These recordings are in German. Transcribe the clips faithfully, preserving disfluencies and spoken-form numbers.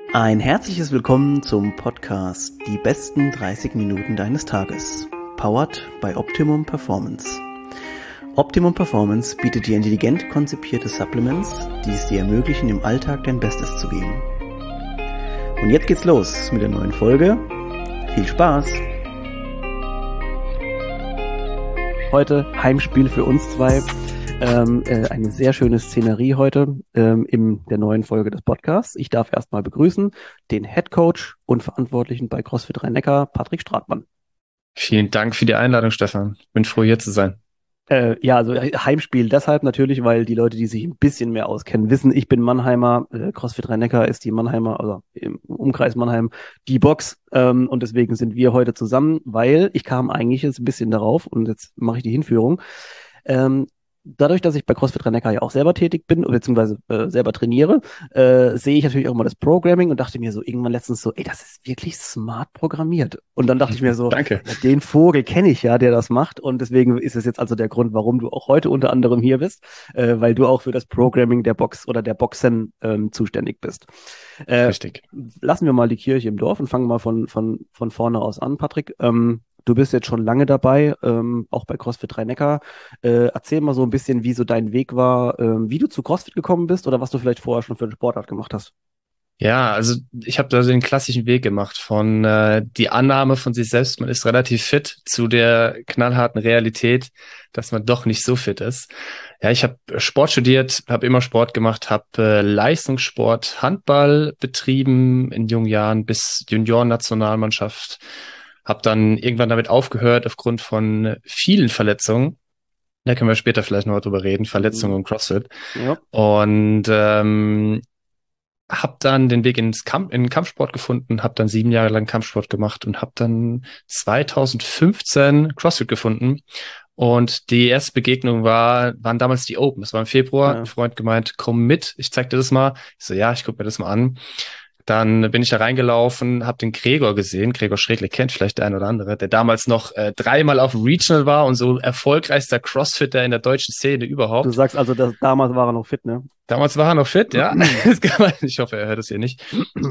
Ein herzliches Willkommen zum Podcast Die besten dreißig Minuten deines Tages, powered by Optimum Performance. Optimum Performance bietet dir intelligent konzipierte Supplements, die es dir ermöglichen, im Alltag dein Bestes zu geben. Und jetzt geht's los mit der neuen Folge. Viel Spaß! Heute Heimspiel für uns zwei. Ähm, äh, eine sehr schöne Szenerie heute ähm, in der neuen Folge des Podcasts. Ich darf erstmal begrüßen den Head Coach und Verantwortlichen bei CrossFit Rhein-Neckar, Patrick Stratmann. Vielen Dank für die Einladung, Stefan. Bin froh, hier zu sein. Äh, ja, also Heimspiel deshalb natürlich, weil die Leute, die sich ein bisschen mehr auskennen, wissen, ich bin Mannheimer, äh, CrossFit Rhein-Neckar ist die Mannheimer, also im Umkreis Mannheim, die Box, ähm, und deswegen sind wir heute zusammen, weil ich kam eigentlich jetzt ein bisschen darauf und jetzt mache ich die Hinführung. Ähm, Dadurch, dass ich bei CrossFit Rhein-Neckar ja auch selber tätig bin, beziehungsweise äh, selber trainiere, äh, sehe ich natürlich auch immer das Programming und dachte mir so irgendwann letztens so, ey, das ist wirklich smart programmiert. Und dann dachte ich mir so, Danke. ja, den Vogel kenne ich ja, der das macht. Und deswegen ist es jetzt also der Grund, warum du auch heute unter anderem hier bist, äh, weil du auch für das Programming der Box oder der Boxen ähm, zuständig bist. Äh, Richtig. Lassen wir mal die Kirche im Dorf und fangen mal von, von, von vorne aus an, Patrick. Ähm, Du bist jetzt schon lange dabei, ähm, auch bei CrossFit Rhein-Neckar. Äh, erzähl mal so ein bisschen, wie so dein Weg war, ähm, wie du zu CrossFit gekommen bist oder was du vielleicht vorher schon für eine Sportart gemacht hast. Ja, also ich habe da den klassischen Weg gemacht von äh, die Annahme von sich selbst, man ist relativ fit, zu der knallharten Realität, dass man doch nicht so fit ist. Ja, ich habe Sport studiert, habe immer Sport gemacht, habe äh, Leistungssport, Handball betrieben in jungen Jahren bis Juniorennationalmannschaft. Habe dann irgendwann damit aufgehört aufgrund von vielen Verletzungen. Da können wir später vielleicht noch drüber reden, Verletzungen Mhm. und CrossFit. Ja. Und ähm, habe dann den Weg ins Kampf, in den Kampfsport gefunden, habe dann sieben Jahre lang Kampfsport gemacht und habe dann zwanzig fünfzehn CrossFit gefunden. Und die erste Begegnung war, waren damals die Open. Das war im Februar. Ja. Ein Freund gemeint, komm mit, ich zeig dir das mal. Ich so, ja, ich guck mir das mal an. Dann bin ich da reingelaufen, habe den Gregor gesehen. Gregor Schredle kennt vielleicht der ein oder andere, der damals noch äh, dreimal auf Regional war und so erfolgreichster Crossfitter in der deutschen Szene überhaupt. Du sagst also, dass damals war er noch fit, ne? Damals war er noch fit, ja. Das kann man, ich hoffe, er hört das hier nicht.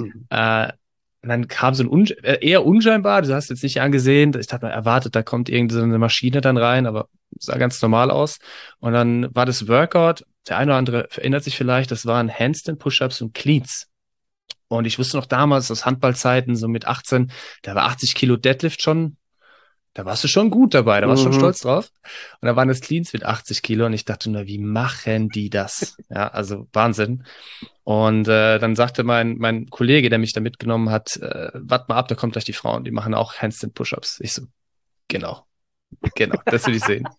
äh, und dann kam so ein un äh, eher unscheinbar, du hast jetzt nicht angesehen, ich hatte mal erwartet, da kommt irgendeine Maschine dann rein, aber sah ganz normal aus. Und dann war das Workout, der eine oder andere erinnert sich vielleicht, das waren Handstand, Push-Ups und Cleans. Und ich wusste noch damals, aus Handballzeiten, so mit achtzehn, da war achtzig Kilo Deadlift schon, da warst du schon gut dabei, da warst du Mhm. schon stolz drauf. Und da waren das Cleans mit achtzig Kilo und ich dachte nur, wie machen die das? Ja, also Wahnsinn. Und äh, dann sagte mein mein Kollege, der mich da mitgenommen hat, äh, warte mal ab, da kommt gleich die Frauen, die machen auch Handstand Push-Ups. Ich so, genau, genau, das will ich sehen.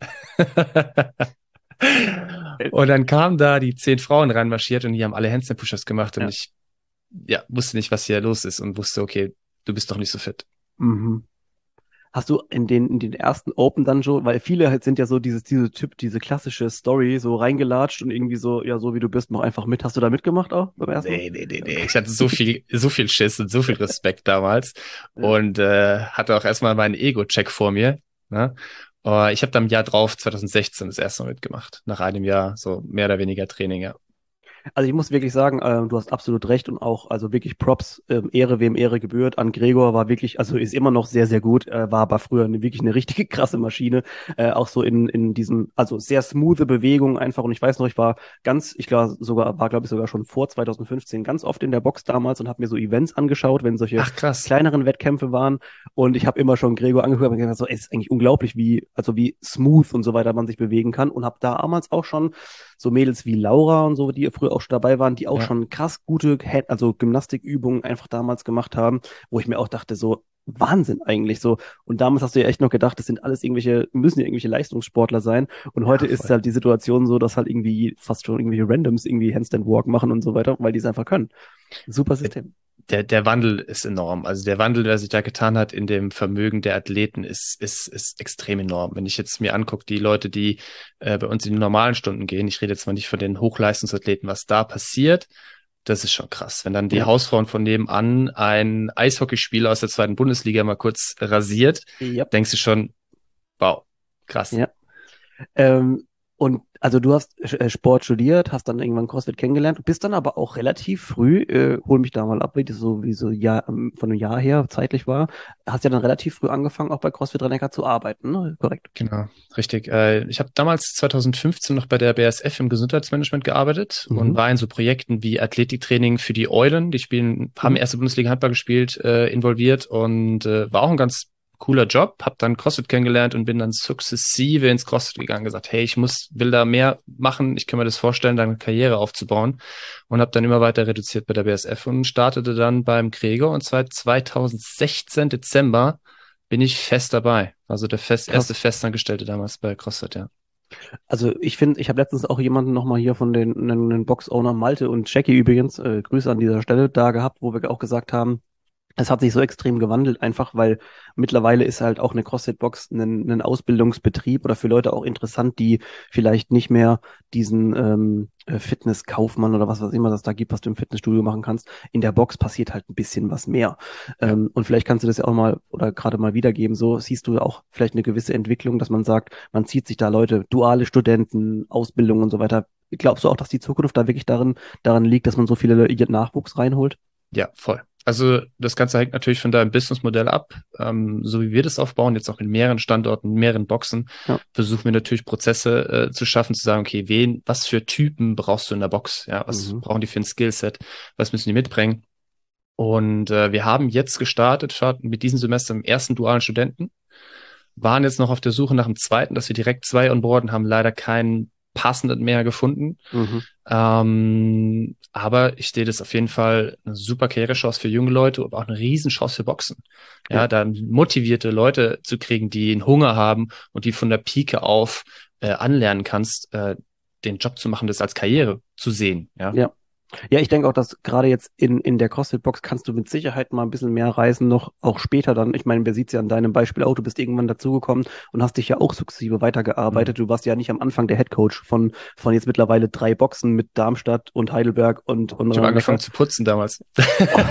Und dann kamen da die zehn Frauen reinmarschiert und die haben alle Handstand Push-Ups gemacht und Ja. ich ja, wusste nicht, was hier los ist und wusste, okay, du bist doch nicht so fit. Mhm. Hast du in den, in den ersten Open dann schon, weil viele halt sind ja so dieses, diese Typ, diese klassische Story, so reingelatscht und irgendwie so, ja, so wie du bist, mach einfach mit. Hast du da mitgemacht auch beim ersten? Nee, nee, nee, nee. Ich hatte so viel, so viel Schiss und so viel Respekt damals Ja. und äh, hatte auch erstmal meinen Ego-Check vor mir. Ne? Uh, ich habe dann im Jahr drauf, zwanzig sechzehn, das erste Mal mitgemacht. Nach einem Jahr so mehr oder weniger Training, ja. Also ich muss wirklich sagen, äh, du hast absolut recht und auch, also wirklich Props, ähm, Ehre, wem Ehre gebührt. An Gregor war wirklich, also ist immer noch sehr, sehr gut, äh, war aber früher eine, wirklich eine richtige krasse Maschine. Äh, auch so in, in diesem, also sehr smoothe Bewegung einfach. Und ich weiß noch, ich war ganz, ich glaube sogar, war glaube ich sogar schon vor zwanzig fünfzehn ganz oft in der Box damals und habe mir so Events angeschaut, wenn solche Ach, krass. kleineren Wettkämpfe waren. Und ich habe immer schon Gregor angehört und gesagt, so, ey, ist eigentlich unglaublich, wie, also wie smooth und so weiter man sich bewegen kann. Und habe damals auch schon so Mädels wie Laura und so, die früher auch schon dabei waren, die auch Ja. schon krass gute, Head- also Gymnastikübungen einfach damals gemacht haben, wo ich mir auch dachte, so Wahnsinn eigentlich so. Und damals hast du ja echt noch gedacht, das sind alles irgendwelche, müssen ja irgendwelche Leistungssportler sein. Und heute Ja, ist voll. halt die Situation so, dass halt irgendwie fast schon irgendwelche Randoms irgendwie Handstand Walk machen und so weiter, weil die es einfach können. Super System. Der, der Wandel ist enorm. Also der Wandel, der sich da getan hat in dem Vermögen der Athleten, ist, ist, ist extrem enorm. Wenn ich jetzt mir angucke, die Leute, die äh, bei uns in die normalen Stunden gehen, ich rede jetzt mal nicht von den Hochleistungsathleten, was da passiert, das ist schon krass. Wenn dann die Ja. Hausfrauen von nebenan ein Eishockeyspieler aus der zweiten Bundesliga mal kurz rasiert, Ja. denkst du schon, wow, krass. Ja. Ähm, Und also du hast äh, Sport studiert, hast dann irgendwann CrossFit kennengelernt, du bist dann aber auch relativ früh, äh, hol mich da mal ab, wie das so wie so Jahr, ähm, von einem Jahr her zeitlich war, hast ja dann relativ früh angefangen, auch bei CrossFit Rennecker zu arbeiten, ne? Korrekt. Genau, richtig. Äh, ich habe damals zwanzig fünfzehn noch bei der B A S F im Gesundheitsmanagement gearbeitet und Mhm. war in so Projekten wie Athletiktraining für die Eulen, die spielen, haben Mhm. erste Bundesliga Handball gespielt, äh, involviert und äh, war auch ein ganz cooler Job. Hab dann CrossFit kennengelernt und bin dann sukzessive ins CrossFit gegangen, gesagt, hey, ich muss, will da mehr machen, ich kann mir das vorstellen, da eine Karriere aufzubauen und habe dann immer weiter reduziert bei der B A S F und startete dann beim Gregor und seit zwanzig sechzehn Dezember bin ich fest dabei. Also der fest, erste Krass. Festangestellte damals bei CrossFit, ja. Also ich finde, ich habe letztens auch jemanden nochmal hier von den, einen, einen Box-Owner Malte und Jackie übrigens, äh, Grüße an dieser Stelle, da gehabt, wo wir auch gesagt haben, es hat sich so extrem gewandelt, einfach weil mittlerweile ist halt auch eine CrossFit-Box ein, ein Ausbildungsbetrieb oder für Leute auch interessant, die vielleicht nicht mehr diesen ähm, äh, Fitnesskaufmann oder was weiß ich immer das da gibt, was du im Fitnessstudio machen kannst. In der Box passiert halt ein bisschen was mehr. Ja. Ähm, und vielleicht kannst du das ja auch mal oder gerade mal wiedergeben. So siehst du ja auch vielleicht eine gewisse Entwicklung, dass man sagt, man zieht sich da Leute, duale Studenten, Ausbildung und so weiter. Glaubst du auch, dass die Zukunft da wirklich darin, daran liegt, dass man so viele Nachwuchs reinholt? Ja, voll. Also das Ganze hängt natürlich von deinem Businessmodell ab. Ähm, so wie wir das aufbauen, jetzt auch in mehreren Standorten, in mehreren Boxen, Ja. versuchen wir natürlich Prozesse äh, zu schaffen, zu sagen, okay, wen, was für Typen brauchst du in der Box? Ja, was Mhm. brauchen die für ein Skillset? Was müssen die mitbringen? Und äh, wir haben jetzt gestartet, starten mit diesem Semester im ersten dualen Studenten, waren jetzt noch auf der Suche nach dem zweiten, dass wir direkt zwei onboarden, haben leider keinen passenden mehr gefunden. Mhm. Ähm, aber ich sehe das auf jeden Fall eine super Karrierechance für junge Leute, aber auch eine Riesenchance für Boxen. Ja. Ja, da motivierte Leute zu kriegen, die einen Hunger haben und die von der Pike auf äh, anlernen kannst, äh, den Job zu machen, das als Karriere zu sehen. Ja, Ja. Ja, ich denke auch, dass gerade jetzt in, in der CrossFit-Box kannst du mit Sicherheit mal ein bisschen mehr reisen, noch auch später dann. Ich meine, wir sieht es ja an deinem Beispiel auch, du bist irgendwann dazugekommen und hast dich ja auch sukzessive mhm. weitergearbeitet. Du warst ja nicht am Anfang der Headcoach von, von jetzt mittlerweile drei Boxen mit Darmstadt und Heidelberg und, und Ich habe Rhein-Neckar. angefangen zu putzen damals. Oh,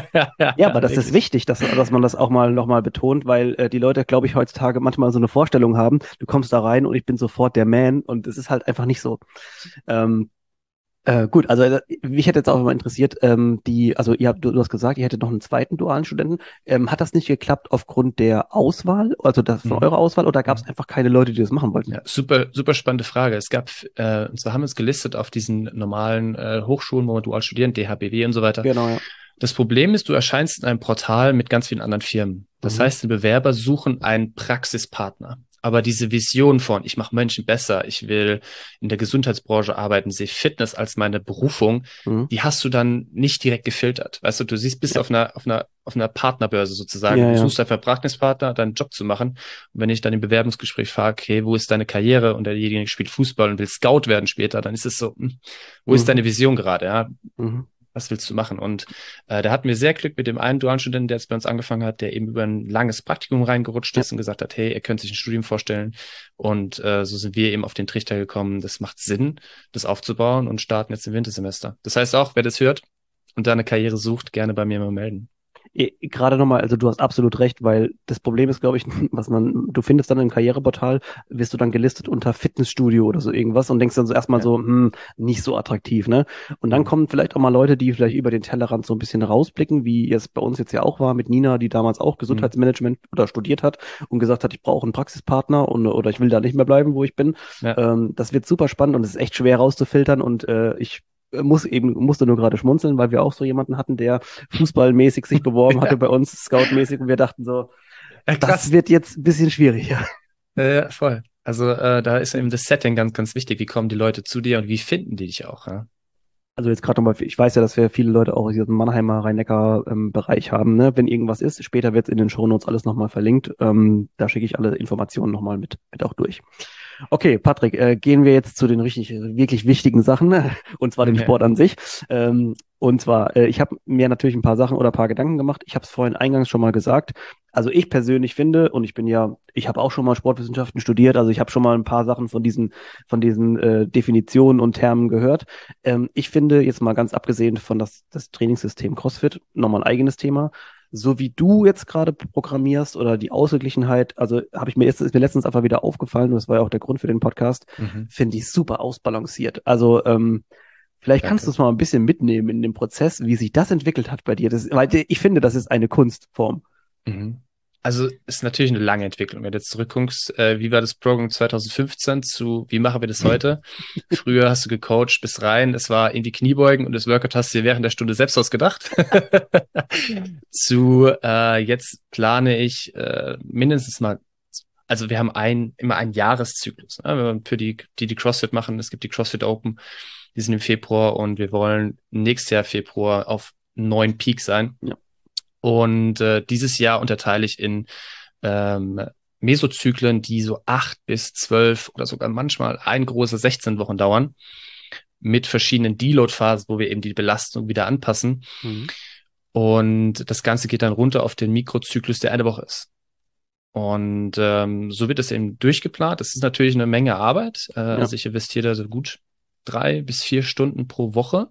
ja, aber das ist Wirklich. wichtig, dass, dass man das auch mal nochmal betont, weil äh, die Leute, glaube ich, heutzutage manchmal so eine Vorstellung haben, du kommst da rein und ich bin sofort der Man und es ist halt einfach nicht so. Ähm, Äh, gut, also äh, mich hätte jetzt auch mal interessiert, ähm, die, also ihr habt, du, du hast gesagt, ihr hättet noch einen zweiten dualen Studenten. Ähm, hat das nicht geklappt aufgrund der Auswahl, also das von Mhm. eurer Auswahl, oder gab es Mhm. einfach keine Leute, die das machen wollten? Ja, super, super spannende Frage. Es gab, äh, und zwar haben wir es gelistet auf diesen normalen äh, Hochschulen, wo man dual studieren, D H B W und so weiter. Genau, ja. Das Problem ist, du erscheinst in einem Portal mit ganz vielen anderen Firmen. Das Mhm. heißt, die Bewerber suchen einen Praxispartner. Aber diese Vision von, ich mache Menschen besser, ich will in der Gesundheitsbranche arbeiten, sehe Fitness als meine Berufung, Mhm. die hast du dann nicht direkt gefiltert. Weißt du, du siehst, bist Ja, auf einer, auf einer, auf einer Partnerbörse sozusagen. ja, Du ja. suchst einfach einen Praxispartner, deinen Job zu machen. Und wenn ich dann im Bewerbungsgespräch frage, okay, wo ist deine Karriere? Und derjenige spielt Fußball und will Scout werden später, dann ist es so, hm, wo ist Mhm. deine Vision gerade? Ja, Mhm. was willst du machen? Und äh, da hatten wir sehr Glück mit dem einen dualen Studenten, der jetzt bei uns angefangen hat, der eben über ein langes Praktikum reingerutscht Ja. ist und gesagt hat, hey, er könnte sich ein Studium vorstellen. Und äh, so sind wir eben auf den Trichter gekommen, das macht Sinn, das aufzubauen und starten jetzt im Wintersemester. Das heißt auch, wer das hört und da eine Karriere sucht, gerne bei mir mal melden. Eh, Gerade nochmal, also du hast absolut recht, weil das Problem ist, glaube ich, was man, du findest dann im Karriereportal, wirst du dann gelistet unter Fitnessstudio oder so irgendwas und denkst dann so erstmal Ja. so, hm, nicht so attraktiv, ne? Und dann Mhm. kommen vielleicht auch mal Leute, die vielleicht über den Tellerrand so ein bisschen rausblicken, wie es bei uns jetzt ja auch war mit Nina, die damals auch Mhm. Gesundheitsmanagement oder studiert hat und gesagt hat, ich brauche einen Praxispartner und, oder ich will da nicht mehr bleiben, wo ich bin. Ja. Ähm, das wird super spannend und es ist echt schwer rauszufiltern und äh, ich muss eben, musste nur gerade schmunzeln, weil wir auch so jemanden hatten, der fußballmäßig sich beworben hatte Ja. bei uns, scoutmäßig, und wir dachten so, Ja, das krass. wird jetzt ein bisschen schwieriger. Äh, voll. Also äh, da ist eben das Setting ganz, ganz wichtig. Wie kommen die Leute zu dir und wie finden die dich auch? Ja? Also jetzt gerade nochmal, ich weiß ja, dass wir viele Leute auch aus diesem Mannheimer Rhein-Neckar-Bereich haben, ne? Wenn irgendwas ist, später wird es in den Shownotes alles nochmal verlinkt. Ähm, da schicke ich alle Informationen nochmal mit, mit auch durch. Okay, Patrick, äh, gehen wir jetzt zu den richtig, wirklich wichtigen Sachen, und zwar dem Ja. Sport an sich. Ähm, und zwar, äh, ich habe mir natürlich ein paar Sachen oder ein paar Gedanken gemacht. Ich habe es vorhin eingangs schon mal gesagt. Also ich persönlich finde, und ich bin ja, ich habe auch schon mal Sportwissenschaften studiert, also ich habe schon mal ein paar Sachen von diesen, von diesen äh, Definitionen und Termen gehört. Ähm, ich finde, jetzt mal ganz abgesehen von das, das Trainingssystem CrossFit, nochmal ein eigenes Thema, so wie du jetzt gerade programmierst oder die Ausgeglichenheit, also habe ich mir jetzt, ist mir letztens einfach wieder aufgefallen, und das war ja auch der Grund für den Podcast, Mhm. finde ich super ausbalanciert. Also ähm, vielleicht kannst du Danke. es mal ein bisschen mitnehmen in dem Prozess, wie sich das entwickelt hat bei dir. Das, weil ich finde, das ist eine Kunstform. Mhm. Also ist natürlich eine lange Entwicklung. Wenn du jetzt zurückguckst, äh, wie war das Programm zwanzig fünfzehn zu, wie machen wir das heute? Früher hast du gecoacht, bist rein, es war irgendwie Kniebeugen und das Workout hast du dir während der Stunde selbst ausgedacht. Zu äh, jetzt plane ich äh, mindestens mal, also wir haben ein, immer einen Jahreszyklus. Ne? Wenn wir für die, die die CrossFit machen, es gibt die CrossFit Open, die sind im Februar und wir wollen nächstes Jahr Februar auf neun Peak sein. Ja. Und äh, dieses Jahr unterteile ich in ähm, Mesozyklen, die so acht bis zwölf oder sogar manchmal ein große sechzehn Wochen dauern, mit verschiedenen Deload-Phasen, wo wir eben die Belastung wieder anpassen. Mhm. Und das Ganze geht dann runter auf den Mikrozyklus, der eine Woche ist. Und ähm, so wird es eben durchgeplant. Das ist natürlich eine Menge Arbeit. Äh, Ja. Also ich investiere da so gut drei bis vier Stunden pro Woche,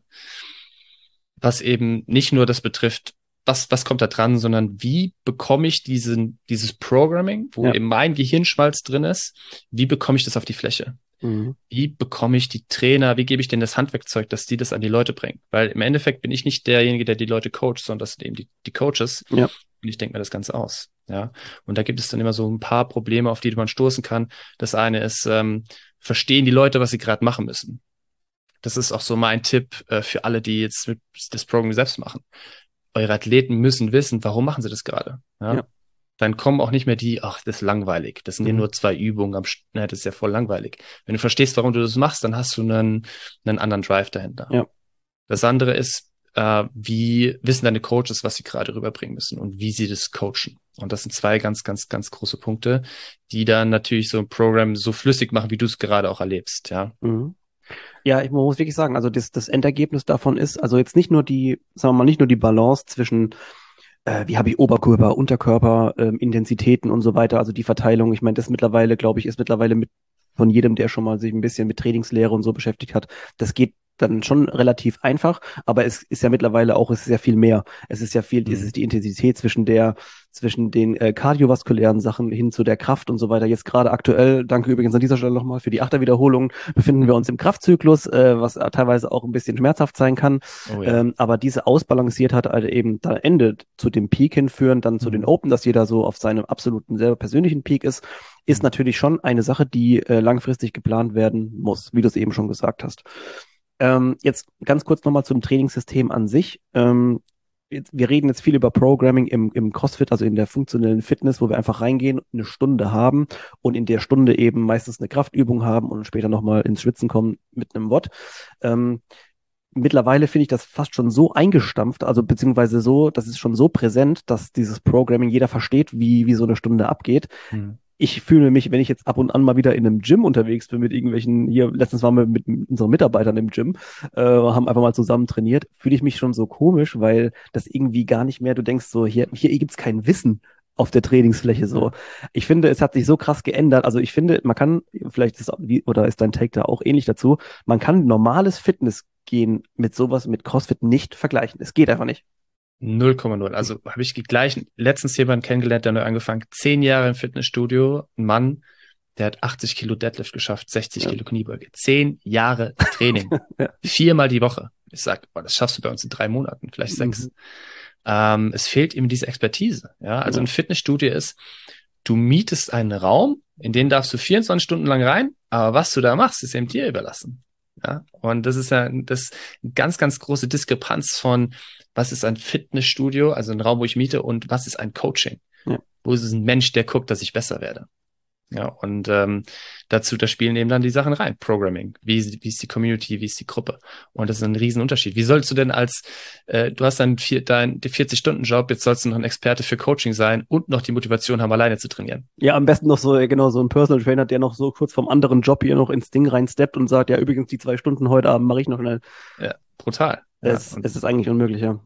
was eben nicht nur das betrifft, was, was kommt da dran, sondern wie bekomme ich diesen, dieses Programming, wo Ja. eben mein Gehirnschmalz drin ist, wie bekomme ich das auf die Fläche? Mhm. Wie bekomme ich die Trainer, wie gebe ich denen das Handwerkzeug, dass die das an die Leute bringen? Weil im Endeffekt bin ich nicht derjenige, der die Leute coacht, sondern das sind eben die, die Coaches. Ja. Und ich denke mir das Ganze aus. Ja. Und da gibt es dann immer so ein paar Probleme, auf die man stoßen kann. Das eine ist, ähm, verstehen die Leute, was sie gerade machen müssen? Das ist auch so mein Tipp äh, für alle, die jetzt mit das Programm selbst machen. Eure Athleten müssen wissen, warum machen sie das gerade. Ja? Ja. Dann kommen auch nicht mehr die, ach, das ist langweilig. Das sind ja Mhm. nur zwei Übungen am St- ne, das ist ja voll langweilig. Wenn du verstehst, warum du das machst, dann hast du einen, einen anderen Drive dahinter. Ja. Das andere ist, äh, wie wissen deine Coaches, was sie gerade rüberbringen müssen und wie sie das coachen. Und das sind zwei ganz, ganz, ganz große Punkte, die dann natürlich so ein Programm so flüssig machen, wie du es gerade auch erlebst. Ja. Mhm. Ja, ich muss wirklich sagen, also das, das Endergebnis davon ist, also jetzt nicht nur die, sagen wir mal, nicht nur die Balance zwischen, äh, wie habe ich Oberkörper, Unterkörper, ähm, Intensitäten und so weiter, also die Verteilung, ich meine, das mittlerweile, glaube ich, ist mittlerweile mit von jedem, der schon mal sich ein bisschen mit Trainingslehre und so beschäftigt hat, das geht dann schon relativ einfach, aber es ist ja mittlerweile auch, es ist ja viel mehr. Es ist ja viel, es Mhm. ist die Intensität zwischen der, zwischen den äh, kardiovaskulären Sachen hin zu der Kraft und so weiter. Jetzt gerade aktuell, danke übrigens an dieser Stelle nochmal für die Achterwiederholung, befinden wir uns im Kraftzyklus, äh, was teilweise auch ein bisschen schmerzhaft sein kann. Oh ja. Ähm, aber diese Ausbalanciertheit halt eben da endet zu dem Peak hinführen, dann zu den Mhm. Open, dass jeder so auf seinem absoluten selber persönlichen Peak ist, ist Mhm. natürlich schon eine Sache, die äh, langfristig geplant werden muss, wie du es eben schon gesagt hast. Ähm, jetzt ganz kurz nochmal zum Trainingssystem an sich. Ähm, jetzt, wir reden jetzt viel über Programming im, im CrossFit, also in der funktionellen Fitness, wo wir einfach reingehen, eine Stunde haben und in der Stunde eben meistens eine Kraftübung haben und später nochmal ins Schwitzen kommen mit einem W O D. Ähm, mittlerweile finde ich das fast schon so eingestampft, also beziehungsweise so, das ist schon so präsent, dass dieses Programming jeder versteht, wie, wie so eine Stunde abgeht. Mhm. Ich fühle mich, wenn ich jetzt ab und an mal wieder in einem Gym unterwegs bin mit irgendwelchen, hier, letztens waren wir mit unseren Mitarbeitern im Gym, äh, haben einfach mal zusammen trainiert, fühle ich mich schon so komisch, weil das irgendwie gar nicht mehr, du denkst so, hier, hier gibt's kein Wissen auf der Trainingsfläche so. Ja. Ich finde, es hat sich so krass geändert. Also ich finde, man kann, vielleicht ist, wie, oder ist dein Take da auch ähnlich dazu, man kann normales Fitness gehen mit sowas, mit CrossFit nicht vergleichen. Es geht einfach nicht. null Komma null. Also habe ich gleich letztens jemanden kennengelernt, der neu angefangen, zehn Jahre im Fitnessstudio, ein Mann, der hat achtzig Kilo Deadlift geschafft, sechzig Ja. Kilo Kniebeuge. Zehn Jahre Training. Ja. Viermal die Woche. Ich sag, boah, das schaffst du bei uns in drei Monaten, vielleicht sechs. Mhm. Ähm, es fehlt ihm diese Expertise. Ja, also Ja. ein Fitnessstudio ist, du mietest einen Raum, in den darfst du vierundzwanzig Stunden lang rein, aber was du da machst, ist eben dir überlassen. Ja, und das ist ja das eine ganz, ganz große Diskrepanz von, was ist ein Fitnessstudio, also ein Raum, wo ich miete, und was ist ein Coaching? Ja. Wo ist es ein Mensch, der guckt, dass ich besser werde? Ja, und ähm, dazu, da spielen eben dann die Sachen rein. Programming, wie, ist- wie ist die Community, wie ist die Gruppe? Und das ist ein Riesenunterschied. Wie sollst du denn als, äh, du hast dann vier, dein vierzig-Stunden-Job, jetzt sollst du noch ein Experte für Coaching sein und noch die Motivation haben, alleine zu trainieren. Ja, am besten noch so, äh, genau, so ein Personal Trainer, der noch so kurz vom anderen Job hier noch ins Ding reinsteppt und sagt, ja, übrigens, die zwei Stunden heute Abend mache ich noch schnell. Ja, brutal. Ja, Es, und es ist eigentlich unmöglich, ja.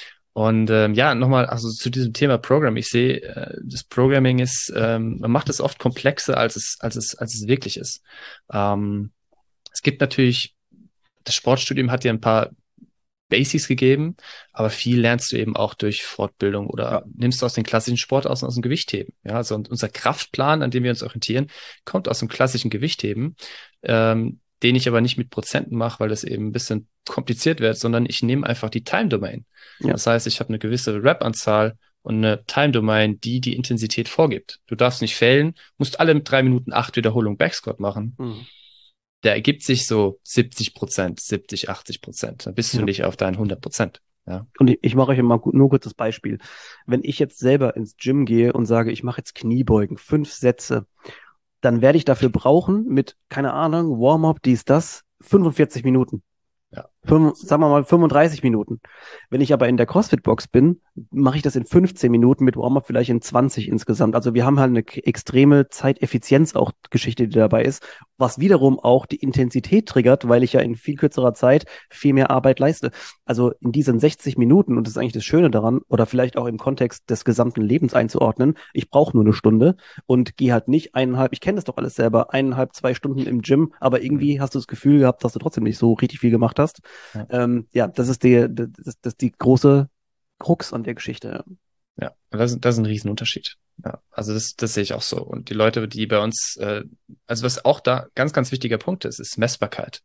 Und ähm, ja, nochmal, also zu diesem Thema Programming. Ich sehe, äh, das Programming ist, ähm, man macht es oft komplexer, als es, als es, als es wirklich ist. Ähm, es gibt natürlich, das Sportstudium hat ja ein paar Basics gegeben, aber viel lernst du eben auch durch Fortbildung oder Ja. nimmst du aus den klassischen Sport aus, aus dem Gewichtheben. Ja, also und unser Kraftplan, an dem wir uns orientieren, kommt aus dem klassischen Gewichtheben, ähm, den ich aber nicht mit Prozenten mache, weil das eben ein bisschen kompliziert wird, sondern ich nehme einfach die Time Domain. Ja. Das heißt, ich habe eine gewisse Rep-Anzahl und eine Time Domain, die die Intensität vorgibt. Du darfst nicht failen, musst alle mit drei Minuten acht Wiederholungen Backsquat machen. Mhm. Der ergibt sich so siebzig Prozent, siebzig, achtzig Prozent. Dann bist du Ja. nicht auf deinen hundert Prozent. Ja. Und ich, ich mache euch mal gu- nur kurz das Beispiel. Wenn ich jetzt selber ins Gym gehe und sage, ich mache jetzt Kniebeugen, fünf Sätze, dann werde ich dafür brauchen mit, keine Ahnung, Warm-up, dies, das, fünfundvierzig Minuten. Ja. Fünf, sagen wir mal fünfunddreißig Minuten. Wenn ich aber in der CrossFit-Box bin, mache ich das in fünfzehn Minuten, mit Warm-up vielleicht in zwanzig insgesamt. Also wir haben halt eine k- extreme Zeiteffizienz auch Geschichte, die dabei ist, was wiederum auch die Intensität triggert, weil ich ja in viel kürzerer Zeit viel mehr Arbeit leiste. Also in diesen sechzig Minuten, und das ist eigentlich das Schöne daran, oder vielleicht auch im Kontext des gesamten Lebens einzuordnen, ich brauche nur eine Stunde und gehe halt nicht eineinhalb, ich kenne das doch alles selber, eineinhalb, zwei Stunden im Gym, aber irgendwie hast du das Gefühl gehabt, dass du trotzdem nicht so richtig viel gemacht hast. Ja. Ähm, ja, das ist die, das, das ist die große Krux an der Geschichte. Ja, und das, ist- das ist ein Riesenunterschied. Ja, also das, das sehe ich auch so. Und die Leute, die bei uns, äh, also was auch da ganz, ganz wichtiger Punkt ist, ist Messbarkeit.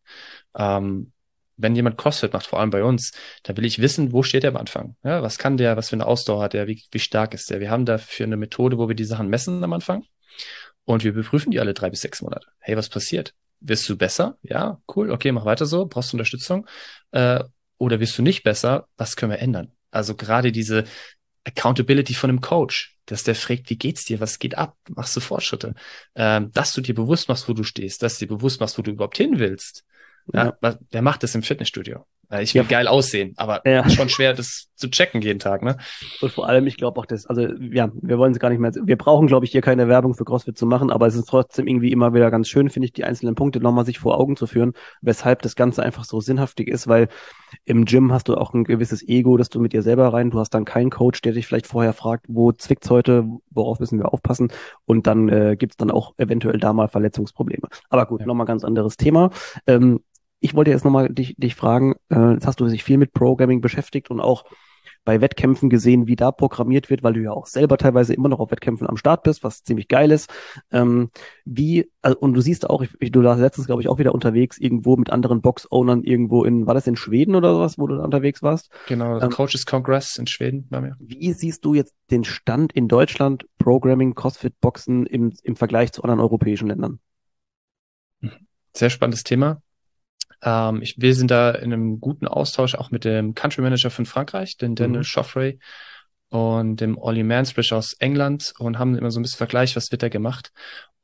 Ähm, wenn jemand CrossFit macht, vor allem bei uns, da will ich wissen, wo steht er am Anfang? Ja, was kann der, was für eine Ausdauer hat der, wie, wie stark ist der? Wir haben dafür eine Methode, wo wir die Sachen messen am Anfang und wir überprüfen die alle drei bis sechs Monate. Hey, was passiert? Wirst du besser? Ja, cool, okay, mach weiter so. Brauchst du Unterstützung? Äh, oder wirst du nicht besser? Was können wir ändern? Also gerade diese Accountability von einem Coach, dass der fragt, wie geht's dir, was geht ab, machst du Fortschritte, ähm, dass du dir bewusst machst, wo du stehst, dass du dir bewusst machst, wo du überhaupt hin willst. Ja, Ja, was- wer macht das im Fitnessstudio? Äh, Ich ja, will geil aussehen, aber ja. schon schwer, das zu checken jeden Tag, ne? Und vor allem, ich glaube auch, dass, also ja, wir wollen es gar nicht mehr, wir brauchen, glaube ich, hier keine Werbung für CrossFit zu machen, aber es ist trotzdem irgendwie immer wieder ganz schön, finde ich, die einzelnen Punkte nochmal sich vor Augen zu führen, weshalb das Ganze einfach so sinnhaftig ist, weil im Gym hast du auch ein gewisses Ego, dass du mit dir selber rein, du hast dann keinen Coach, der dich vielleicht vorher fragt, wo zwickt's heute, worauf müssen wir aufpassen, und dann äh, gibt's dann auch eventuell da mal Verletzungsprobleme. Aber gut, Ja. nochmal ganz anderes Thema. Ähm, ich wollte jetzt nochmal dich, dich fragen, äh, jetzt hast du dich viel mit Programming beschäftigt und auch bei Wettkämpfen gesehen, wie da programmiert wird, weil du ja auch selber teilweise immer noch auf Wettkämpfen am Start bist, was ziemlich geil ist. Ähm, wie, also, und du siehst auch, ich, ich, du warst letztens, glaube ich, auch wieder unterwegs, irgendwo mit anderen Box-Ownern, irgendwo in, war das in Schweden oder sowas, wo du da unterwegs warst? Genau, Ähm, Coaches Congress in Schweden bei mir. wie siehst du jetzt den Stand in Deutschland, Programming, CrossFit, Boxen im, im Vergleich zu anderen europäischen Ländern? Sehr spannendes Thema. Ähm, ich, wir sind da in einem guten Austausch auch mit dem Country Manager von Frankreich, den Daniel Mhm. Joffrey und dem Ollie Mansbridge aus England und haben immer so ein bisschen Vergleich, was wird da gemacht.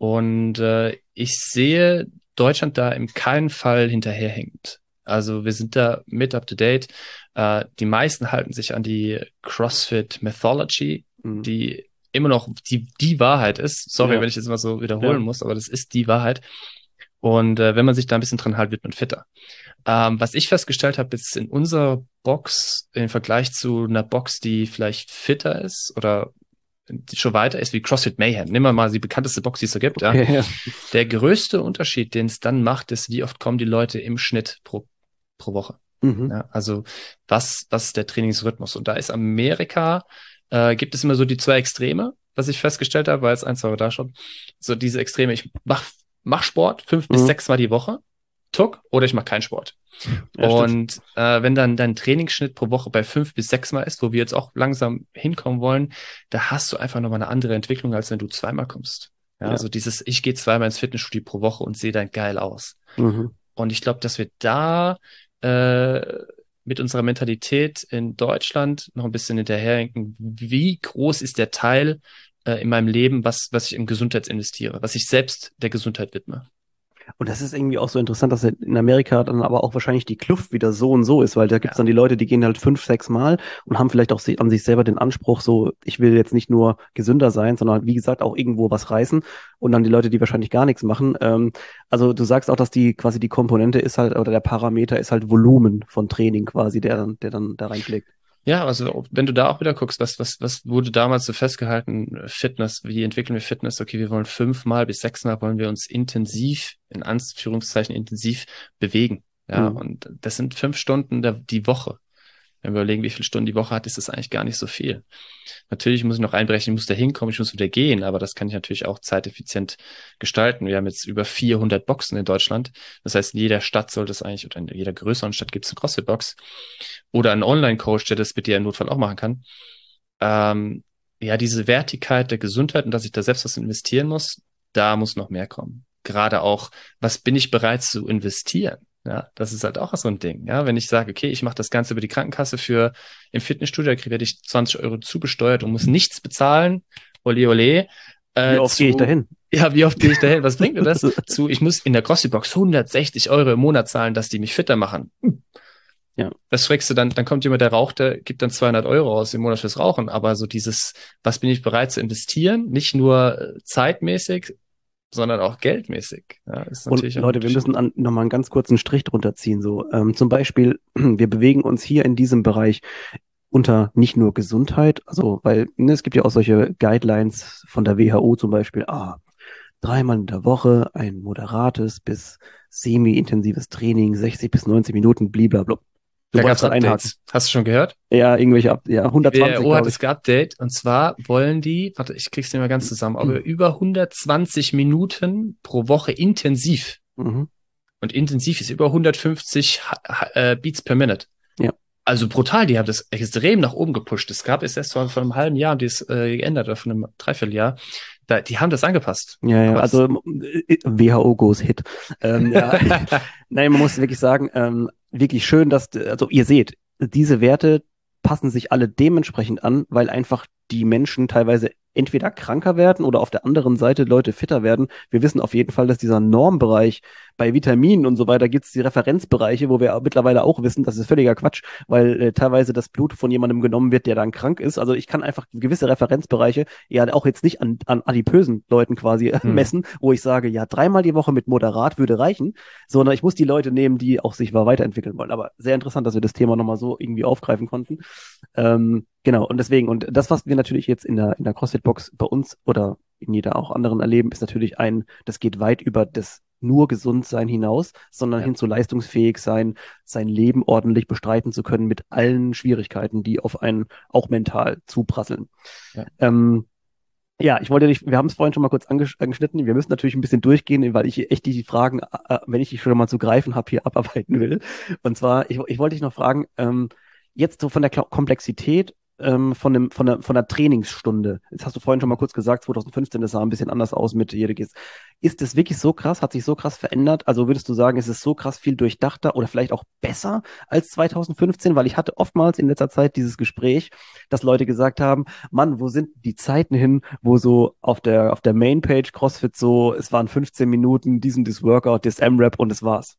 Und äh, ich sehe Deutschland da in keinem Fall hinterherhängend. Also wir sind da mit up to date. Äh, die meisten halten sich an die CrossFit Methodology, Mhm. die immer noch die, die Wahrheit ist. Sorry, Ja. wenn ich das immer so wiederholen Ja. muss, aber das ist die Wahrheit. Und äh, wenn man sich da ein bisschen dran hält, wird man fitter. Ähm, was ich festgestellt habe, ist in unserer Box im Vergleich zu einer Box, die vielleicht fitter ist oder die schon weiter ist, wie CrossFit Mayhem. Nehmen wir mal die bekannteste Box, die es so gibt. Ja. Okay, ja. Der größte Unterschied, den es dann macht, ist, wie oft kommen die Leute im Schnitt pro, pro Woche. Mhm. Ja, also was, was ist der Trainingsrhythmus? Und da ist Amerika, äh, gibt es immer so die zwei Extreme, was ich festgestellt habe, weil es ein, zwei Mal da schon. So diese Extreme, ich mach, mach Sport fünf bis Mhm. sechs Mal die Woche, tuck, oder ich mache keinen Sport. Ja, stimmt. Und äh, wenn dann dein Trainingsschnitt pro Woche bei fünf bis sechs Mal ist, wo wir jetzt auch langsam hinkommen wollen, da hast du einfach nochmal eine andere Entwicklung, als wenn du zweimal kommst. Ja, Ja. also dieses, ich gehe zweimal ins Fitnessstudio pro Woche und sehe dann geil aus. Mhm. Und ich glaube, dass wir da äh, mit unserer Mentalität in Deutschland noch ein bisschen hinterherhinken. Wie groß ist der Teil äh, in meinem Leben, was, was ich in Gesundheit investiere, was ich selbst der Gesundheit widme? Und das ist irgendwie auch so interessant, dass in Amerika dann aber auch wahrscheinlich die Kluft wieder so und so ist, weil da gibt's Ja. dann die Leute, die gehen halt fünf, sechs Mal und haben vielleicht auch si- an sich selber den Anspruch, so, ich will jetzt nicht nur gesünder sein, sondern wie gesagt auch irgendwo was reißen, und dann die Leute, die wahrscheinlich gar nichts machen. Ähm, also du sagst auch, dass die quasi die Komponente ist halt, oder der Parameter ist halt Volumen von Training quasi, der dann, der dann da reinschlägt. Ja, also wenn du da auch wieder guckst, was, was, was wurde damals so festgehalten? Fitness, wie entwickeln wir Fitness? Okay, wir wollen fünfmal bis sechsmal wollen wir uns intensiv, in Anführungszeichen intensiv bewegen. Ja, Mhm. und das sind fünf Stunden der, die Woche. Wenn wir überlegen, wie viele Stunden die Woche hat, ist das eigentlich gar nicht so viel. Natürlich muss ich noch einberechnen, ich muss da hinkommen, ich muss wieder gehen, aber das kann ich natürlich auch zeiteffizient gestalten. Wir haben jetzt über vierhundert Boxen in Deutschland. Das heißt, in jeder Stadt sollte es eigentlich, oder in jeder größeren Stadt gibt es eine CrossFit-Box oder einen Online-Coach, der das mit dir im Notfall auch machen kann. Ähm, ja, diese Wertigkeit der Gesundheit und dass ich da selbst was investieren muss, da muss noch mehr kommen. Gerade auch, was bin ich bereit zu investieren? Ja, das ist halt auch so ein Ding. Ja, wenn ich sage, okay, ich mache das Ganze über die Krankenkasse für im Fitnessstudio, da werde ich zwanzig Euro zubesteuert und muss nichts bezahlen. Ole, ole. Äh, Wie oft zu, gehe ich dahin? Ja, wie oft gehe ich dahin? Was bringt mir das? Zu, ich muss in der CrossFit-Box hundertsechzig Euro im Monat zahlen, dass die mich fitter machen. Ja. Was fragst du dann? Dann kommt jemand, der raucht, der gibt dann zweihundert Euro aus im Monat fürs Rauchen. Aber so dieses, was bin ich bereit zu investieren? Nicht nur zeitmäßig, sondern auch geldmäßig. Ja, ist natürlich Und Leute, wir müssen an, nochmal einen ganz kurzen Strich drunter ziehen. So, ähm, zum Beispiel, wir bewegen uns hier in diesem Bereich unter nicht nur Gesundheit, also weil ne, es gibt ja auch solche Guidelines von der W H O zum Beispiel, ah, dreimal in der Woche ein moderates bis semi-intensives Training, sechzig bis neunzig Minuten, blablabla. Du Da gab wolltest es gerade einhaken. Updates. Hast du schon gehört? Ja, irgendwelche, Ab ja, hundertzwanzig, W H O hat glaube das ich. geupdatet und zwar wollen die, warte, ich krieg's nicht mehr ganz zusammen, aber über hundertzwanzig Minuten pro Woche intensiv. Mhm. Und intensiv ist über hundertfünfzig Ha- Ha- äh, Beats per Minute. Ja. Also brutal, die haben das extrem nach oben gepusht. Es gab es erst vor, vor einem halben Jahr, haben die es äh, geändert, oder von einem Dreivierteljahr. Da, die haben das angepasst. Ja, ja, Aber also äh, W H O goes hit. Ähm, ja. Nein, man muss wirklich sagen, ähm, wirklich schön, dass, also ihr seht, diese Werte passen sich alle dementsprechend an, weil einfach die Menschen teilweise entweder kranker werden oder auf der anderen Seite Leute fitter werden. Wir wissen auf jeden Fall, dass dieser Normbereich bei Vitaminen und so weiter gibt es die Referenzbereiche, wo wir mittlerweile auch wissen, das ist völliger Quatsch, weil äh, teilweise das Blut von jemandem genommen wird, der dann krank ist. Also ich kann einfach gewisse Referenzbereiche ja auch jetzt nicht an, an adipösen Leuten quasi Hm. messen, wo ich sage, ja, dreimal die Woche mit moderat würde reichen, sondern ich muss die Leute nehmen, die auch sich weiterentwickeln wollen. Aber sehr interessant, dass wir das Thema nochmal so irgendwie aufgreifen konnten. Ähm, genau, und deswegen, und das, was wir natürlich jetzt in der, in der CrossFit-Box bei uns oder in jeder auch anderen erleben, ist natürlich ein, das geht weit über das nur gesund sein hinaus, sondern Ja. hin zu leistungsfähig sein, sein Leben ordentlich bestreiten zu können mit allen Schwierigkeiten, die auf einen auch mental zuprasseln. Ja. Ähm, ja, ich wollte dich, wir haben es vorhin schon mal kurz anges angeschnitten. Wir müssen natürlich ein bisschen durchgehen, weil ich echt die Fragen, äh, wenn ich die schon mal zu greifen habe, hier abarbeiten will. Und zwar, ich, ich wollte dich noch fragen, ähm, jetzt so von der Kla- Komplexität ähm, von dem, von der, von der Trainingsstunde. Jetzt hast du vorhin schon mal kurz gesagt, zwanzig fünfzehn, das sah ein bisschen anders aus mit jede Geste. Ist das wirklich so krass? Hat sich so krass verändert? Also würdest du sagen, ist es so krass viel durchdachter oder vielleicht auch besser als zwanzig fünfzehn? Weil ich hatte oftmals in letzter Zeit dieses Gespräch, dass Leute gesagt haben, Mann, wo sind die Zeiten hin, wo so auf der, auf der Mainpage CrossFit so, es waren fünfzehn Minuten, diesen, das Workout, das M-Rap und das war's.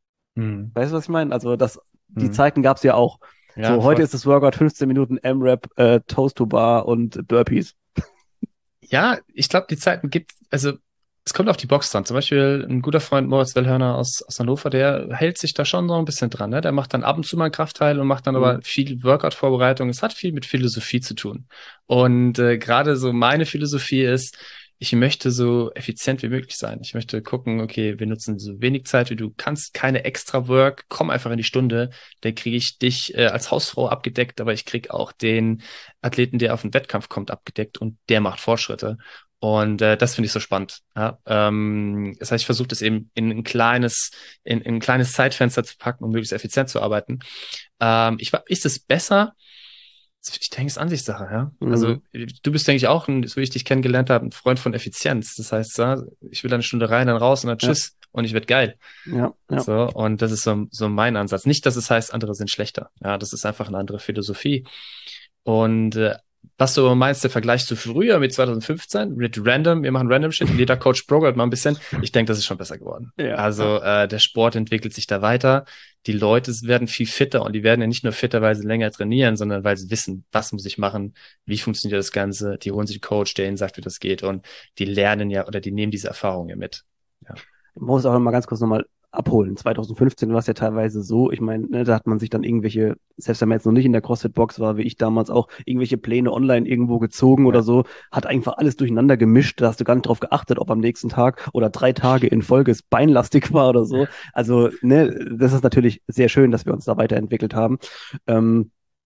Hm. Weißt du, was ich meine? Also das, die Hm. Zeiten gab's ja auch. Ja, so, heute voll. ist das Workout fünfzehn Minuten M-Rap, äh, Toast to Bar und Burpees. Ja, ich glaube, die Zeiten gibt, also es kommt auf die Box dran. Zum Beispiel ein guter Freund Moritz Wellhörner aus, aus Hannover, der hält sich da schon so ein bisschen dran. Ne? Der macht dann ab und zu mal einen Kraftteil und macht dann Mhm. aber viel Workout-Vorbereitung. Es hat viel mit Philosophie zu tun. Und äh, gerade so meine Philosophie ist, ich möchte so effizient wie möglich sein. Ich möchte gucken, okay, wir nutzen so wenig Zeit wie du kannst, keine extra Work, komm einfach in die Stunde, dann kriege ich dich äh, als Hausfrau abgedeckt, aber ich krieg auch den Athleten, der auf den Wettkampf kommt, abgedeckt und der macht Fortschritte. Und äh, das finde ich so spannend. Ja? Ähm, das heißt, ich versuche das eben in ein kleines, in, in ein kleines Zeitfenster zu packen, um möglichst effizient zu arbeiten. Ähm, ich, ist es besser? Ich denke, es ist Ansichtssache, ja. Mhm. Also du bist, denke ich, auch, ein, so wie ich dich kennengelernt habe, ein Freund von Effizienz. Das heißt, ja, ich will eine Stunde rein, dann raus und dann Ja. tschüss und ich werde geil. Ja, ja. So, und das ist so, so mein Ansatz. Nicht, dass es heißt, andere sind schlechter. Ja, das ist einfach eine andere Philosophie. Und äh, was du meinst, der Vergleich zu früher mit zwanzig fünfzehn, mit Random, wir machen Random Shit, jeder Coach programmt mal ein bisschen. Ich denke, das ist schon besser geworden. Ja, also äh, der Sport entwickelt sich da weiter. Die Leute werden viel fitter und die werden ja nicht nur fitter, weil sie länger trainieren, sondern weil sie wissen, was muss ich machen, wie funktioniert das Ganze. Die holen sich einen Coach, der ihnen sagt, wie das geht und die lernen ja oder die nehmen diese Erfahrungen ja mit. Ja. Ich muss auch noch mal ganz kurz nochmal abholen. zwanzig fünfzehn war es ja teilweise so, ich meine, ne, da hat man sich dann irgendwelche, selbst wenn man jetzt noch nicht in der CrossFit-Box war, wie ich damals auch, irgendwelche Pläne online irgendwo gezogen Ja. oder so, hat einfach alles durcheinander gemischt, da hast du gar nicht drauf geachtet, ob am nächsten Tag oder drei Tage in Folge es beinlastig war oder so. Also, ne, das ist natürlich sehr schön, dass wir uns da weiterentwickelt haben. Ähm,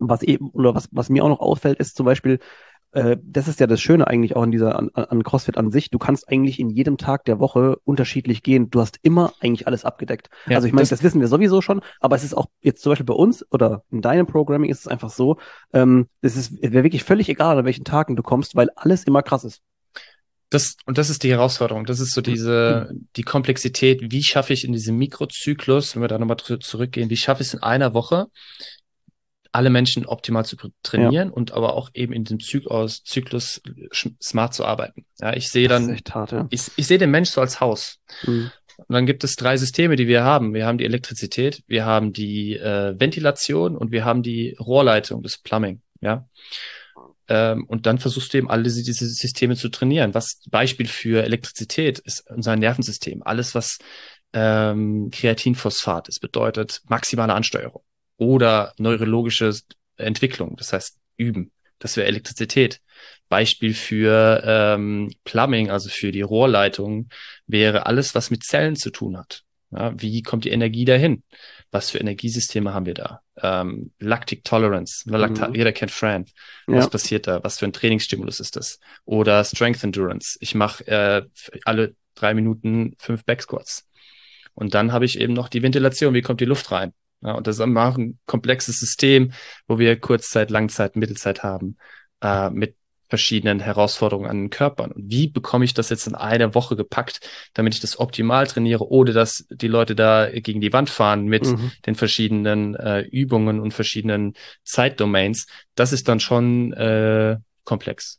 Was eben, oder was, was mir auch noch auffällt, ist zum Beispiel, äh, das ist ja das Schöne eigentlich auch an dieser, an, an CrossFit an sich. Du kannst eigentlich in jedem Tag der Woche unterschiedlich gehen. Du hast immer eigentlich alles abgedeckt. Ja, Also ich meine, das, das wissen wir sowieso schon, aber es ist auch jetzt zum Beispiel bei uns oder in deinem Programming ist es einfach so, ähm, es ist, es wäre wirklich völlig egal, an welchen Tagen du kommst, weil alles immer krass ist. das, und das ist die Herausforderung. Das ist so diese, die Komplexität. Wie schaffe ich in diesem Mikrozyklus, wenn wir da nochmal zurückgehen, wie schaffe ich es in einer Woche, alle Menschen optimal zu Ja, trainieren und aber auch eben in dem Zyklus, Zyklus smart zu arbeiten. Ja, ich sehe das ist dann, echt hart, ja. ich, ich sehe den Mensch so als Haus. Mhm. Und dann gibt es drei Systeme, die wir haben. Wir haben die Elektrizität, wir haben die äh, Ventilation und wir haben die Rohrleitung, das Plumbing. Ja. Ähm, und dann versuchst du eben alle diese, diese Systeme zu trainieren. Was Beispiel für Elektrizität ist unser Nervensystem. Alles, was ähm, Kreatinphosphat ist, bedeutet maximale Ansteuerung oder neurologische Entwicklung. Das heißt üben. Das wäre Elektrizität. Beispiel für ähm, Plumbing, also für die Rohrleitung, wäre alles, was mit Zellen zu tun hat. Ja, wie kommt die Energie dahin? Was für Energiesysteme haben wir da? Ähm, Lactic Tolerance. Lacta Mhm. Jeder kennt Fran. Was Ja. passiert da? Was für ein Trainingsstimulus ist das? Oder Strength Endurance. Ich mache äh, alle drei Minuten fünf Backsquats. Und dann habe ich eben noch die Ventilation. Wie kommt die Luft rein? Ja, und das ist auch ein komplexes System, wo wir Kurzzeit, Langzeit, Mittelzeit haben, äh, mit verschiedenen Herausforderungen an den Körpern. Und wie bekomme ich das jetzt in einer Woche gepackt, damit ich das optimal trainiere, ohne dass die Leute da gegen die Wand fahren mit Mhm. den verschiedenen äh, Übungen und verschiedenen Zeitdomains? Das ist dann schon äh, komplex.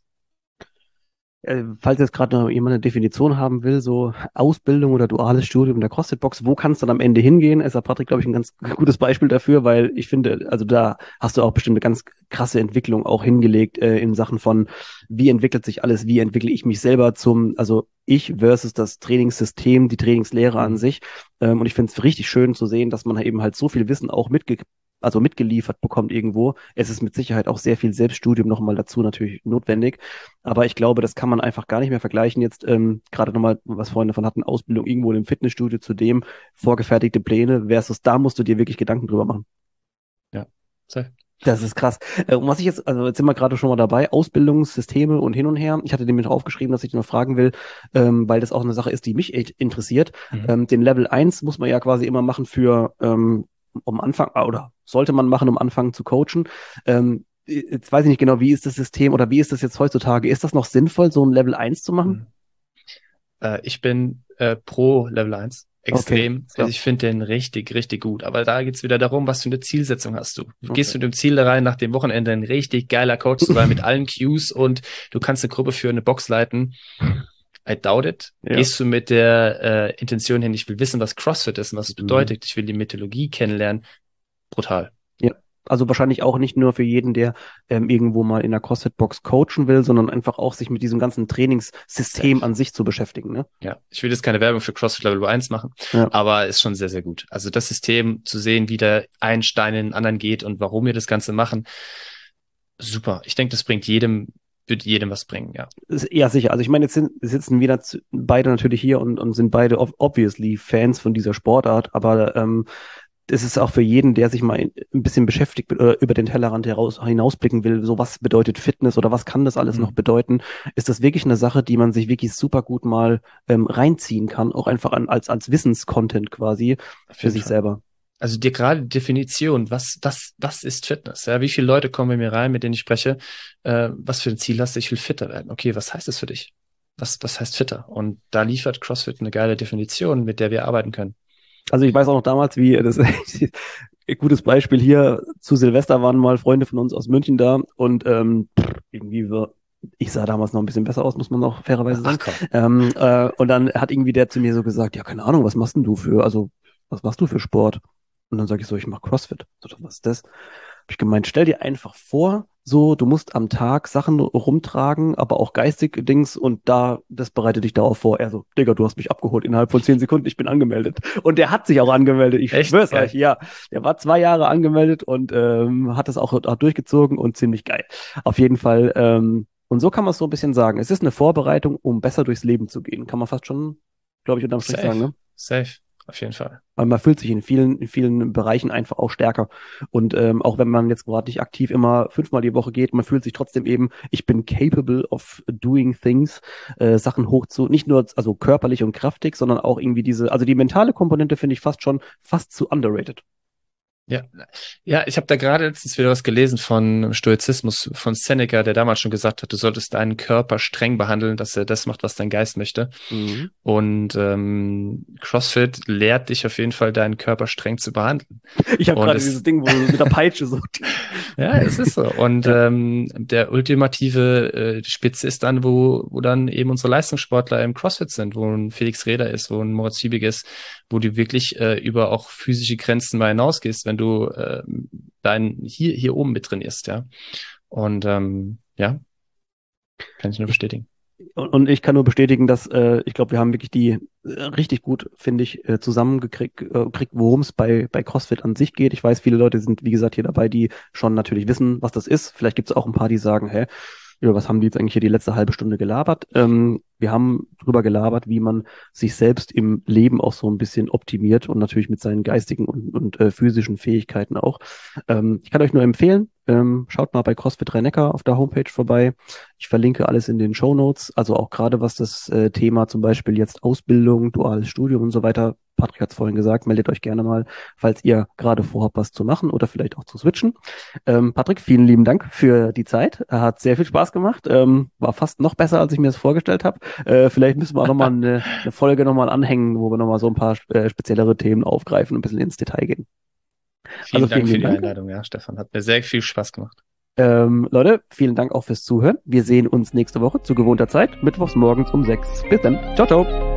Äh, falls jetzt gerade noch jemand eine Definition haben will, so Ausbildung oder duales Studium der CrossFit-Box, wo kann es dann am Ende hingehen? Ist der Patrick, glaube ich, ein ganz gutes Beispiel dafür, weil ich finde, also da hast du auch bestimmt eine ganz krasse Entwicklung auch hingelegt äh, in Sachen von, wie entwickelt sich alles, wie entwickle ich mich selber zum, also ich versus das Trainingssystem, die Trainingslehre an Mhm. sich. Ähm, und ich finde es richtig schön zu sehen, dass man eben halt so viel Wissen auch mitge also mitgeliefert bekommt irgendwo. Es ist mit Sicherheit auch sehr viel Selbststudium nochmal dazu natürlich notwendig. Aber ich glaube, das kann man einfach gar nicht mehr vergleichen. Jetzt ähm, gerade nochmal, was Freunde davon hatten, Ausbildung irgendwo im Fitnessstudio zu dem, vorgefertigte Pläne versus da musst du dir wirklich Gedanken drüber machen. Ja, safe. Das ist krass. Äh, und was ich jetzt, also jetzt sind wir gerade schon mal dabei, Ausbildungssysteme und hin und her. Ich hatte dem mit aufgeschrieben, dass ich dich noch fragen will, ähm, weil das auch eine Sache ist, die mich echt interessiert. Mhm. Ähm, den Level eins muss man ja quasi immer machen für, ähm, um Anfang, ah, oder sollte man machen, um anfangen zu coachen. Ähm, jetzt weiß ich nicht genau, wie ist das System oder wie ist das jetzt heutzutage? Ist das noch sinnvoll, so ein Level eins zu machen? Mhm. Äh, ich bin äh, pro Level eins. Okay, Extrem. Also so, ich finde den richtig, richtig gut. Aber da geht's wieder darum, was für eine Zielsetzung hast du. Du okay. gehst mit dem Ziel da rein, nach dem Wochenende ein richtig geiler Coach zu sein mit allen Cues und du kannst eine Gruppe für eine Box leiten. I doubt it. Ja. Gehst du mit der äh, Intention hin, ich will wissen, was CrossFit ist und was es Mhm. bedeutet, ich will die Mythologie kennenlernen, brutal. Ja. Also wahrscheinlich auch nicht nur für jeden, der ähm, irgendwo mal in der CrossFit-Box coachen will, sondern einfach auch sich mit diesem ganzen Trainingssystem Safe. an sich zu beschäftigen, ne? Ja, ich will jetzt keine Werbung für CrossFit Level eins machen, Ja. aber ist schon sehr, sehr gut. Also das System zu sehen, wie der ein Stein in den anderen geht und warum wir das Ganze machen, super. Ich denke, das bringt jedem, wird jedem was bringen, ja. Ist eher sicher. Also ich meine, jetzt sind, sitzen wir nat- beide natürlich hier und, und sind beide ob- obviously Fans von dieser Sportart, aber ähm, es ist auch für jeden, der sich mal ein bisschen beschäftigt mit, oder über den Tellerrand heraus, hinausblicken will, so was bedeutet Fitness oder was kann das alles noch Mhm. bedeuten, ist das wirklich eine Sache, die man sich wirklich super gut mal ähm, reinziehen kann, auch einfach an, als, als Wissenscontent quasi Auf für jeden sich Fall. selber. Also dir gerade die Definition, was, was, was ist Fitness? Ja, wie viele Leute kommen bei mir rein, mit denen ich spreche? Äh, was für ein Ziel hast du? Ich will fitter werden. Okay, was heißt das für dich? Was, was heißt fitter? Und da liefert CrossFit eine geile Definition, mit der wir arbeiten können. Also ich weiß auch noch damals, wie das gutes Beispiel hier zu Silvester waren mal Freunde von uns aus München da und ähm, irgendwie wir, ich sah damals noch ein bisschen besser aus, muss man auch fairerweise Ach sagen. komm. Ähm, äh, und dann hat irgendwie der zu mir so gesagt, ja, keine Ahnung, was machst denn du für, also was machst du für Sport? Und dann sage ich so, ich mache CrossFit. So, was ist das? Hab ich gemeint, stell dir einfach vor, so, du musst am Tag Sachen rumtragen, aber auch geistig Dings und da, das bereitet dich darauf vor. Er so, Digga, du hast mich abgeholt innerhalb von zehn Sekunden, ich bin angemeldet. Und der hat sich auch angemeldet, ich Echt schwör's euch, geil. ja. Der war zwei Jahre angemeldet und ähm, hat das auch, auch durchgezogen und ziemlich geil. Auf jeden Fall, ähm, und so kann man es so ein bisschen sagen. Es ist eine Vorbereitung, um besser durchs Leben zu gehen. Kann man fast schon, glaube ich, unterm Strich sagen, Safe. ne? Safe. auf jeden Fall. Weil man fühlt sich in vielen, in vielen Bereichen einfach auch stärker. Und ähm, auch wenn man jetzt gerade nicht aktiv immer fünfmal die Woche geht, man fühlt sich trotzdem eben, ich bin capable of doing things, äh, Sachen hoch zu, nicht nur also körperlich und kraftig, sondern auch irgendwie diese, also die mentale Komponente finde ich fast schon fast zu underrated. Ja, ja, ich habe da gerade letztens wieder was gelesen von Stoizismus von Seneca, der damals schon gesagt hat, du solltest deinen Körper streng behandeln, dass er das macht, was dein Geist möchte. Mhm. Und ähm, CrossFit lehrt dich auf jeden Fall, deinen Körper streng zu behandeln. Ich habe Und gerade dieses es, Ding, wo du mit der Peitsche so. ja, es ist so. Und Ja. ähm, der ultimative äh, Spitze ist dann, wo, wo dann eben unsere Leistungssportler im CrossFit sind, wo ein Felix Reder ist, wo ein Moritz Fiebig ist, wo du wirklich äh, über auch physische Grenzen mal hinausgehst, wenn du äh, dein hier hier oben mit trainierst, ja. Und ähm, ja, kann ich nur Ich, bestätigen. und, und ich kann nur bestätigen, dass äh, ich glaube, wir haben wirklich die äh, richtig gut, finde ich, äh, zusammengekriegt, äh, kriegt, worum es bei, bei CrossFit an sich geht. Ich weiß, viele Leute sind, wie gesagt, hier dabei, die schon natürlich wissen, was das ist. Vielleicht gibt es auch ein paar, die sagen, hä, über was haben die jetzt eigentlich hier die letzte halbe Stunde gelabert? Ähm, wir haben drüber gelabert, wie man sich selbst im Leben auch so ein bisschen optimiert und natürlich mit seinen geistigen und, und äh, physischen Fähigkeiten auch. Ähm, ich kann euch nur empfehlen, ähm, schaut mal bei CrossFit Rhein-Neckar auf der Homepage vorbei. Ich verlinke alles in den Shownotes, also auch gerade was das äh, Thema zum Beispiel jetzt Ausbildung, duales Studium und so weiter. Patrick hat es vorhin gesagt, meldet euch gerne mal, falls ihr gerade vorhabt, was zu machen oder vielleicht auch zu switchen. Ähm, Patrick, vielen lieben Dank für die Zeit. Er hat sehr viel Spaß gemacht. Ähm, war fast noch besser, als ich mir das vorgestellt habe. Äh, vielleicht müssen wir auch nochmal eine, eine Folge nochmal anhängen, wo wir nochmal so ein paar äh, speziellere Themen aufgreifen und ein bisschen ins Detail gehen. Also Vielen vielen Dank für lieben die Dank. Einladung, ja, Stefan. Hat mir sehr viel Spaß gemacht. Ähm, Leute, vielen Dank auch fürs Zuhören. Wir sehen uns nächste Woche zu gewohnter Zeit, mittwochs morgens um sechs. Bis dann. Ciao, ciao.